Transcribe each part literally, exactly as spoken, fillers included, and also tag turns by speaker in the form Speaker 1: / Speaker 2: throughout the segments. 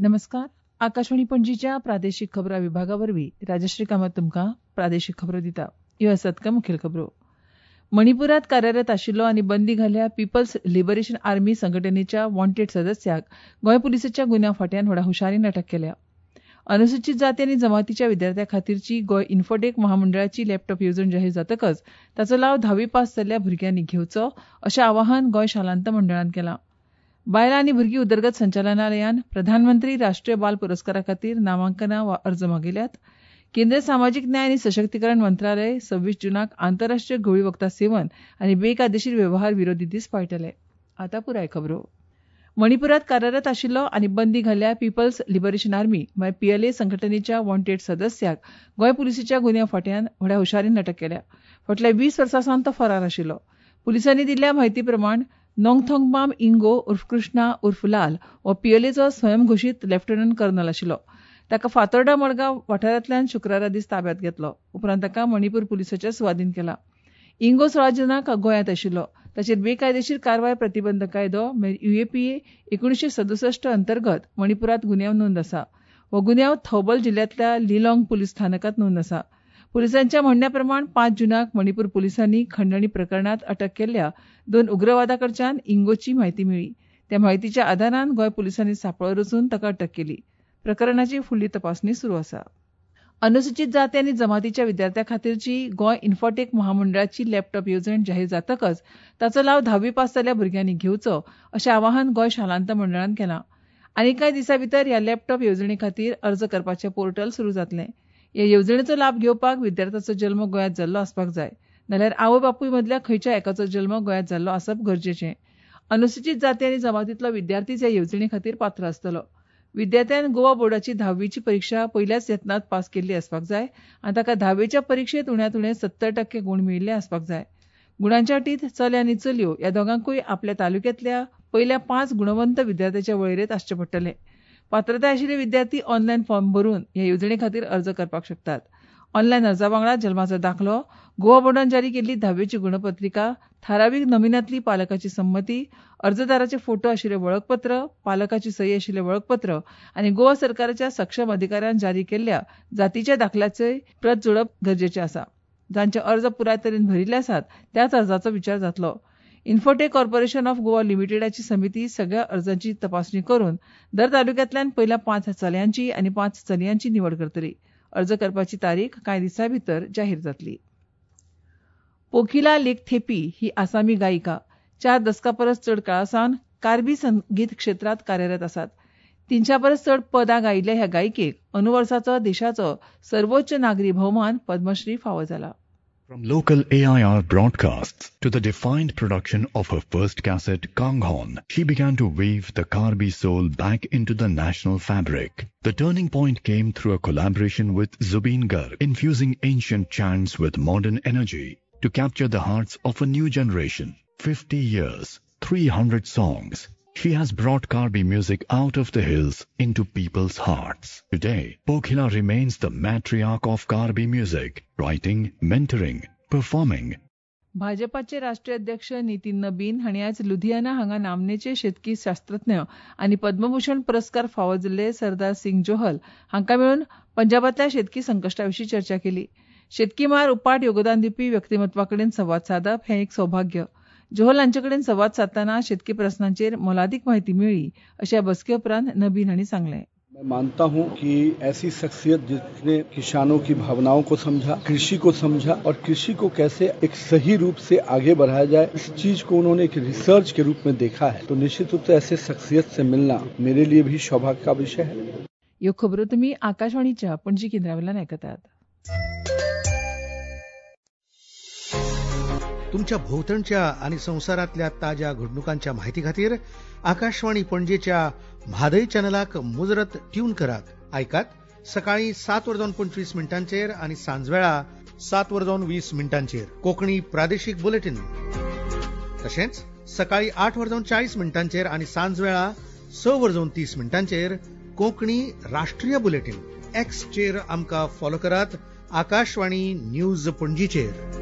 Speaker 1: नमस्कार. आकाशवाणी पणजीच्या प्रादेशीक खबरां विभागावरवीं राजश्री कामत तुमकां प्रादेशीक खबरो दिता. ह्यो आसात कांय मुखेल खबरो. मणिपुरांत कार्यरत आशिल्लो आनी बंदी घाल्ल्या पीपल्स लिबरेशन आर्मी संघटनेच्या वॉन्टेड सदस्याक गोंय पुलिसाच्या गुन्यांव फांट्यान व्हडा हुशारीन अटक केल्या. अनुसूचित जाती आनी जमातीच्या विद्यार्थ्यां खातीरची गोंय इन्फोटेक महामंडळाची लॅपटॉप येवजण जाहीर जातकच ताचो लाव धावी पास जाल्ल्या भुरग्यांनी घेवचो अशें आवाहन गोंय शालांत मंडळान केलां. बायलां आनी भुरगीं उदरगत संचालनालयान प्रधानमंत्री राष्ट्रीय बाल पुरस्कारा खातीर नामांकनां वा अर्ज मागिल्ल्यात. केंद्रीय सामाजीक न्याय आनी सशक्तीकरण मंत्रालय सव्वीस जूनाक आंतरराष्ट्रीय घुवळी वखदां सेवन आनी बेकायदेशीर वेव्हार विरोधी दीस पाळटले. आतां पुराय खबरो. मणिपुरांत कार्यरत आशिल्लो आनी बंदी घाल्ल्या पीपल्स लिबरेशन आर्मी म्हळ्यार पीएलए संघटनेच्या वॉन्टेड सदस्याक गोंय पुलिसाच्या गुन्यांव फांट्यान व्हड्या हुशारीन अटक केल्या. फाटल्या वीस वर्सां सावन तो फरार आशिल्लो. पुलिसांनी दिल्ल्या म्हायती प्रमाण नोंगथोंगमाम इंगो उर्फ कृष्णा उर्फ लाल हो पीएलएचो स्वयंघोशीत लेफ्टनंट कर्नल आशिल्लो. ताका फातोर्डा मडगांव वाठारांतल्यान शुक्रारा दीस ताब्यांत घेतलो. उपरांत ताका मणिपूर पुलिसाच्या सुवादीन केला. इंगो सोळा जुनाक गोंयांत आशिल्लो. ताचेर बेकायदेशीर कारवाय प्रतिबंध कायदो युएपीए एकुणशे सदुसश्ट अंतर्गत मणिपुरांत गुन्यांव नोंद आसा. हो गुन्यांव थौबल जिल्ल्यांतल्या लिलॉंग पुलीस स्थानकांत नोंद आसा. पुलिसांच्या म्हणण्या प्रमाण पांच जुनाक मणिपूर पुलिसांनी खंडणी प्रकरणांत अटक केल्ल्या दोन उग्रवादां कडच्यान इंगोची म्हायती मेळ्ळी. त्या म्हायतीच्या आदारान गोंय पुलिसांनी सांपळो रचून ताका अटक केली. प्रकरणाची फुडली तपासणी सुरू आसा. अनुसूचित जाती आनी जमातीच्या विद्यार्थ्यां खातीरची गोंय इन्फोटेक महामंडळाची लॅपटॉप येवजण जाहीर जातकच ताचो लाव धावी पास जाल्ल्या भुरग्यांनी घेवचो अशें आवाहन गोंय शालांत मंडळान केलां. आनी कांय दिसां भितर ह्या लॅपटॉप येवजणे खातीर अर्ज करपाचें पोर्टल सुरू जातलें. ह्या येवजणेचो लाभ घेवपाक विद्यार्थ्याचो जल्म गोंयांत जाल्लो आसपाक जाय नाल्यार आवय बापूय मदल्या खंयच्या एकाचो जल्म गोंयांत जाल्लो आसप गरजेचें. अनुसूचित जाती आनी जमातींतलो विद्यार्थीच ह्या येवजणे खातीर पात्र आसतलो. विद्यार्थ्यान गोवा बोर्डाची धाव्वीची परीक्षा पयल्याच यत्नांत पास केल्ली आसपाक जाय आनी ताका धाव्वेच्या परीक्षेंत उण्यांत उणे सत्तर टक्के गूण मेळिल्ले आसपाक जाय. गुणांच्या अटींत चले आनी चलयो ह्या दोगांकूय आपल्या तालुक्यांतल्या पयल्या पांच गुणवंत विद्यार्थ्याच्या वळेरेंत आसचें पडटलें. पात्रताय आशिल्ले विद्यार्थी ऑनलायन फॉर्म भरून ह्या येवजणे खातीर अर्ज करपाक शकतात. ऑनलायन अर्जा वांगडा जल्माचो दाखलो, गोवा बोर्डान जारी केल्ली धाव्वेची गुणपत्रिका, थारावीक नमुन्यांतली पालकाची संमती, अर्जदाराचे फोटो आशिल्लें वळखपत्र, पालकाची सही आशिल्लें वळखपत्र आनी गोवा सरकाराच्या सक्षम अधिकाऱ्यान जारी केल्ल्या जातीच्या दाखल्याची प्रत जोडप गरजेचें आसा. जांचे अर्ज पुराय तरेन भरिल्ले आसात त्याच अर्जाचो विचार जातलो. इन्फोटेक कॉर्पोरेशन ऑफ गोवा लिमिटेडाची समिती सगळ्या अर्जांची तपासणी करून दर तालुक्यांतल्यान पयल्या पांच चल्यांची आनी पांच चलयांची निवड करतली. अर्ज करपाची तारीख कांय दिसां भितर जाहीर जातली. पोखिला लेखथेपी ही आसामी गायिका चार दशकां परस चड काळासावन कार्बी संगीत क्षेत्रांत कार्यरत आसात. तिनशा परस चड पदां गायिल्ल्या ह्या गायिकेक अंदू वर्साचो देशाचो सर्वोच्च नागरी भोवमान पद्मश्री फावो जाला.
Speaker 2: From local A I R broadcasts to the defined production of her first cassette, Kanghon, she began to weave the Karbi soul back into the national fabric. The turning point came through a collaboration with Zubeen Garg, infusing ancient chants with modern energy to capture the hearts of a new generation. fifty years, three hundred songs. She has brought Karbi music out of the hills into people's hearts. Today, Pokhila remains the matriarch of Karbi music, writing, mentoring, performing.
Speaker 1: भाजपाचे राष्ट्रीय अध्यक्ष नितीन नबीन हांणी आयज लुधियाना हांगा नामनेचे शेतकी शास्त्रज्ञ आनी पद्मभूषण पुरस्कार फावो जाल्ले सरदार सिंग जोहल हांकां मेळून पंजाबांतल्या शेतकी संकश्टा विशीं चर्चा केली. शेतकी मळार उपाट योगदान दिवपी व्यक्तिमत्वा कडेन संवाद सादप हें एक सौभाग्य. जोहल हांचे कडेन संवाद साधताना शेतकी प्रस्नांचेर मोलादीक म्हायती मेळ्ळी अशें ह्या बसके उपरांत नबीन हांणी सांगलें.
Speaker 3: मैं मानता हूं कि ऐसी शख्सियत जिसने किसानों की भावनाओं को समझा, कृषि को समझा और कृषि को कैसे एक सही रूप से आगे बढ़ाया जाए, इस चीज को उन्होंने एक रिसर्च के रूप में देखा है. तो निश्चित रूप से ऐसे शख्सियत से मिलना मेरे लिए भी सौभाग्य का विषय है.
Speaker 1: ह्यो खबरो तुमी आकाशवाणीच्या पणजी केंद्रावेल्यान आयकतात.
Speaker 4: तुमच्या भोवतणच्या आणि संवसारातल्या ताज्या घडणुकांच्या माहिती खातीर आकाशवाणी पणजेच्या म्हादय चॅनलाक मुजरत ट्यून करात. आयकात सकाळी सात वरजावन पंचवीस मिनटांचेर आणि सांजवेळा सात वरजावन वीस मिनटांचेर कोंकणी प्रादेशीक बुलेटिन. तशेंच सकाळी आठ वरजावन चाळीस मिनटांचेर आणि सांजवेळा स वरजावन तीस मिनटांचेर कोंकणी राष्ट्रीय बुलेटिन. एक्सचेर आमकां फॉलो करात. आकाशवाणी न्यूज पणजीचेर.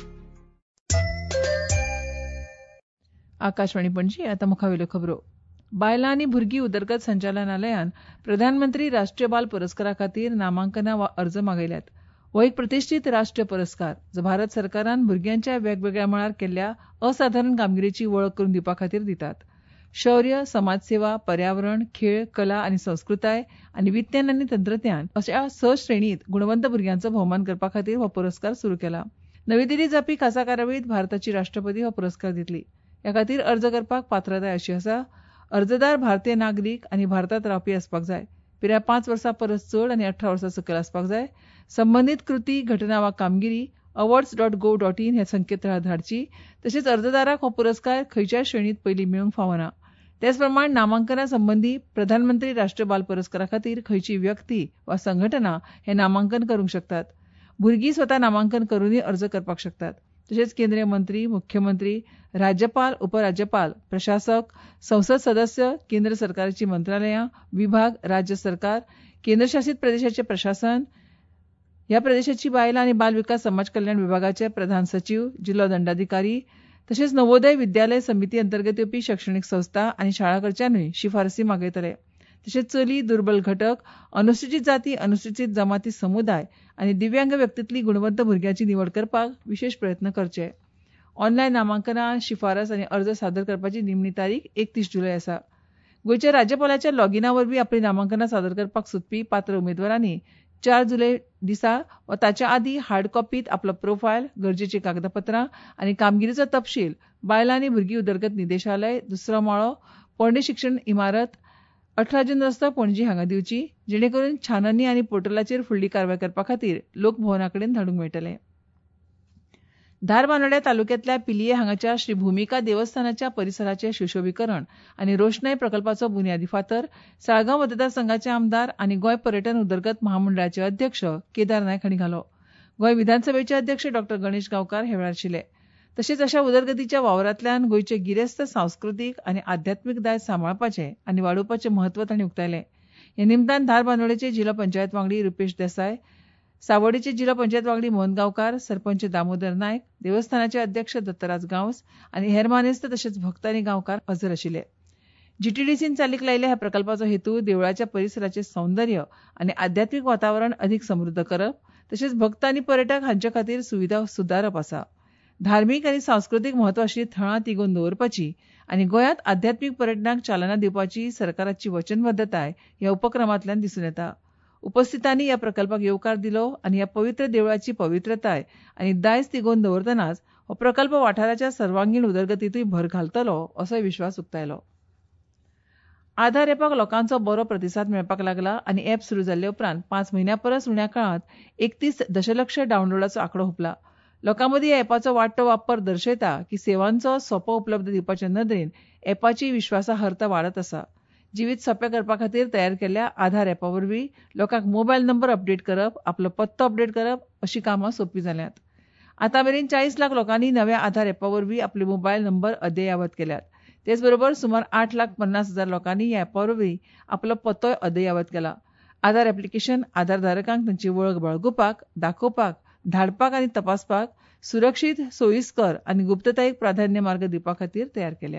Speaker 1: आकाशवाणी पणजी. आतां मुखावेल्यो खबरो. बायलां आनी भुरगीं उदरगत संचालनालयान प्रधानमंत्री राष्ट्रीय बाल पुरस्कारा खातीर नामांकनां वा अर्ज मागयल्यात. हो एक प्रतिश्ठीत राष्ट्रीय पुरस्कार जो भारत सरकारान भुरग्यांच्या वेगवेगळ्या मळार केल्ल्या असाधारण कामगिरीची वळख करून दिवपा खातीर दितात. शौर्य, समाजसेवा, पर्यावरण, खेळ, कला आनी संस्कृताय आनी विज्ञान आनी तंत्रज्ञान अशा स श्रेणींत गुणवंत भुरग्यांचो भोवमान करपा खातीर हो पुरस्कार सुरू केला. नवी दिल्लींत जावपी खासा कार्यावळींत भारताची राष्ट्रपती हो पुरस्कार दितली. ह्या खातीर अर्ज करपाक पात्रताय अशी आसा. अर्जदार भारतीय नागरीक आनी भारतांत रावपी आसपाक जाय. पिराय पांच वर्सां परस चड आनी अठरा वर्सां सकयल आसपाक जाय. संबंदीत कृती, घटना वा कामगिरी awards dot gov dot in ह्या संकेतथळार धाडची. तशेंच अर्जदाराक हो पुरस्कार खंयच्याय श्रेणींत पयलीं मेळूंक फावना. तेच प्रमाण नामांकना संबंदी प्रधानमंत्री राष्ट्रीय बाल पुरस्कारा खातीर खंयची व्यक्ती वा संघटना हे नामांकन करूंक शकतात. भुरगीं स्वता नामांकन करूनय अर्ज करपाक शकतात. तशेंच केंद्रीय मंत्री, मुख्यमंत्री, राज्यपाल, उपराज्यपाल, प्रशासक, संसद सदस्य, केंद्र सरकाराची मंत्रालयां, विभाग, राज्य सरकार, केंद्रशासीत प्रदेशाचे प्रशासन, ह्या प्रदेशाची बायलां आनी बाल विकास समाज कल्याण विभागाचे प्रधान सचिव, जिल्लो दंडाधिकारी, तशेंच नवोदय विद्यालय समिती अंतर्गत येवपी शैक्षणिक संस्था आनी शाळा कडच्यानूय शिफारसी मागयतले. तशेंच चली, दुर्बल घटक, अनुसूचित जाती, अनुसूचित जमाती समुदाय आनी दिव्यांग व्यक्तींतली गुणवंत भुरग्यांची निवड करपाक विशेष प्रयत्न करचे. ऑनलायन नामांकनां, शिफारस आनी अर्ज सादर करपाची निमणी तारीख एकतीस जुलय आसा. गोंयच्या राज्यपालाच्या लॉगिना वरवीं आपली नामांकनां सादर करपाक सोदपी पात्र उमेदवारांनी चार जुलय दिसा वा ताच्या आदीं हार्ड कॉपींत आपलो प्रोफायल, गरजेचीं कागदपत्रां आनी कामगिरीचो तपशील बायलां आनी भुरगीं उदरगत निदेशालय, दुसरो माळो, पोरणे शिक्षण इमारत, अठरा जून रस्तो, पणजी हांगा दिवची, जेणे करून छाननी आनी पोर्टलाचेर फुडली कारवाय करपा खातीर लोकभवना कडेन धाडूंक मेळटलें. धारबांदोड्या तालुक्यांतल्या पिलये हांगाच्या श्री भुमिका देवस्थानाच्या परिसराचें सुशोभीकरण आनी रोशनाय प्रकल्पाचो बुन्यादी फातर साळगांव मतदारसंघाचे आमदार आनी गोंय पर्यटन उदरगत महामंडळाचे अध्यक्ष केदार नायक हांणी घालो. गोंय विधानसभेचे अध्यक्ष डॉ गणेश गांवकार हे वेळार आशिल्ले. तशेंच अशा उदरगतीच्या वावरांतल्यान गोंयचे गिरेस्त सांस्कृतीक आनी आध्यात्मीक दायज सांबाळपाचें आनी वाडोवपाचें म्हत्व तांणी उक्तायलें. हे निमतान धारबांदोडेचे जिल्लो पंचायत वांगडी रुपेश देसाय, सावड्डेचे जिल्लो पंचायत वांगडी मोहन गांवकार, सरपंच दामोदर नायक, देवस्थानाचे अध्यक्ष दत्तराज गांवस आनी हेर मानेस्त तशेंच भक्त आनी गांवकार हजर आशिल्ले. जीटीडीसीन चालीक लायिल्ल्या ह्या प्रकल्पाचो हेतू देवळाच्या परिसराचें सौंदर्य आनी आध्यात्मीक वातावरण अदीक समृद्ध करप, तशेंच भक्त आनी पर्यटक हांचे खातीर सुविधा सुदारप आसा. धार्मीक आनी सांस्कृतीक म्हत्व आशिल्लीं थळां तिगोवन दवरपाची आनी गोंयांत आध्यात्मीक पर्यटनाक चालना दिवपाची सरकाराची वचनबद्धताय ह्या उपक्रमांतल्यान दिसून येता. उपस्थितांनी ह्या प्रकल्पाक येवकार दिलो आनी ह्या पवित्र देवळाची पवित्रताय आनी दायज तिगोवन दवरतनाच हो प्रकल्प वाठाराच्या सर्वांगीण उदरगतीतूय भर घालतलो असोय विश्वास उक्तायलो. आधार एपाक लोकांचो बरो प्रतिसाद मेळपाक लागला आनी एप सुरू जाल्ले उपरांत पांच म्हयन्यां परस उण्या काळांत एकतीस दशलक्ष डावनलोडाचो आंकडो हुंपला. लोकां मदीं ह्या एपाचो वाडटो वापर दर्शयता की सेवांचो सोपो उपलब्ध दिवपाचे नदरेन एपाची विश्वासार्हता वाडत आसा. जिवीत सोंपें करपा खातीर तयार केल्ल्या आधार एपा वरवीं लोकांक मोबायल नंबर अपडेट करप, आपलो पत्तो अपडेट करप अशीं कामां सोंपी जाल्यांत. आतां मेरेन चाळीस लाख लोकांनी नव्या आधार एपा वरवीं आपले मोबायल नंबर अद्यावत केल्यात. तेच बरोबर सुमार आठ लाख पन्नास हजार लोकांनी ह्या एपा वरवीं आपलो पत्तोय अद्यावत केला. आधार एप्लिकेशन आधार धारकांक तांची वळख बाळगुपाक, दाखोवपाक, धाडपाक आनी तपासपाक सुरक्षीत, सोयीस्कर आनी गुप्ततायेक प्राधान्य मार्ग दिवपा खातीर तयार केल्या.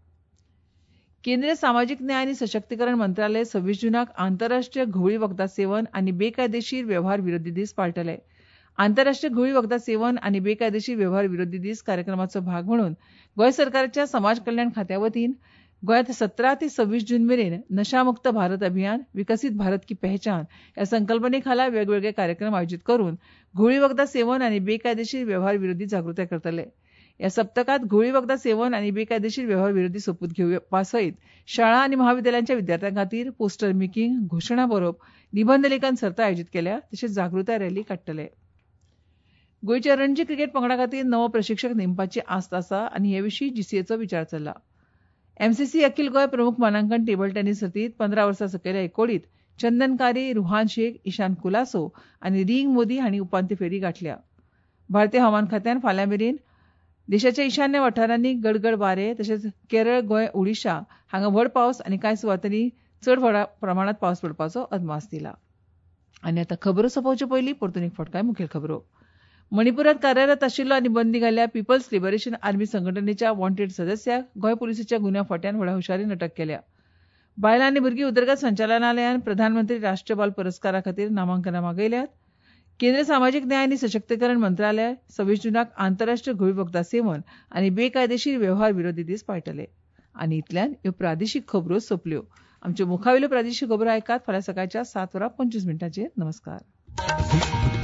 Speaker 1: केंद्रीय सामाजीक न्याय आनी सशक्तीकरण मंत्रालय सव्वीस जुनाक आंतरराष्ट्रीय घुवळी वखदां सेवन आनी बेकायदेशीर वेव्हार विरोधी दीस पाळटले. आंतरराष्ट्रीय घुवळी वखदां सेवन आनी बेकायदेशीर वेव्हार विरोधी दीस कार्यक्रमाचो भाग म्हणून गोंय सरकाराच्या समाज कल्याण खात्या वतीन गोंयांत सतरा ते सव्वीस जून मेरेन नशामुक्त भारत अभियान, विकसीत भारत की पहचान ह्या संकल्पने खाला वेगवेगळे कार्यक्रम आयोजीत करून घुवळी वखदां सेवन आनी बेकायदेशीर वेव्हार विरोधी जागृताय करतले. ह्या सप्तकांत घुवळी वखदां सेवन आनी बेकायदेशीर वेव्हार विरोधी सोपूत घेवपा सयत शाळा आनी महाविद्यालयांच्या विद्यार्थ्यां खातीर पोस्टर मेकिंग, घोशणा बरोवप, निबंध लेखन सर्त आयोजीत केल्या. तशेंच जागृताय रॅली काडटले. गोंयच्या रणजी क्रिकेट पंगडा खातीर नवो प्रशिक्षक नेमपाची आस्त आसा आनी हे विशीं जीसीएचो विचार चल्ला. एमसीसी अखील गोंय प्रमुख मानांकन टेबल टेनीस सर्तींत पंदरा वर्सां सकयल्या एकोडीत चंदन कारी, रुहान शेख, ईशान कुलासो आनी रिंग मोदी हांणी उपांत्य फेरी गाठल्या. भारतीय हवामान खात्यान फाल्यां मेरेन देशाच्या ईशान्य वाठारांनी गडगड वारे तशेंच केरळ, गोंय, ओडिशा हांगा व्हड पावस आनी कांय सुवातांनी चड प्रमाणांत पावस पडपाचो अदमास दिला. आनी आतां खबरो सोंपोवचे पयलीं परतून एक फटकाय मुखेल खबरो. मणिपुरांत कार्यरत आशिल्लो आनी बंदी घाल्ल्या पीपल्स लिबरेशन आर्मी संघटनेच्या वॉन्टेड सदस्याक गोंय पुलिसाच्या गुन्यांव फांट्यान व्हडा हुशारीन अटक केल्या. बायलां आनी भुरगीं उदरगत संचालनालयान प्रधानमंत्री राष्ट्रीय बाल पुरस्कारा खातीर नामांकनां मागयल्यात. केंद्र सामाजीक न्याय आनी सशक्तीकरण मंत्रालय सव्वीस जुनाक आंतरराष्ट्रीय घुंवळे वखदां सेवन आनी बेकायदेशीर वेव्हार विरोधी दीस पाळटले. आनी इतल्यान ह्यो प्रादेशीक खबरो सोंपल्यो. आमच्यो मुखावेल्यो प्रादेशीक खबरो आयकात फाल्यां सकाळच्या सात वरां पंचवीस मिनटांचेर. नमस्कार.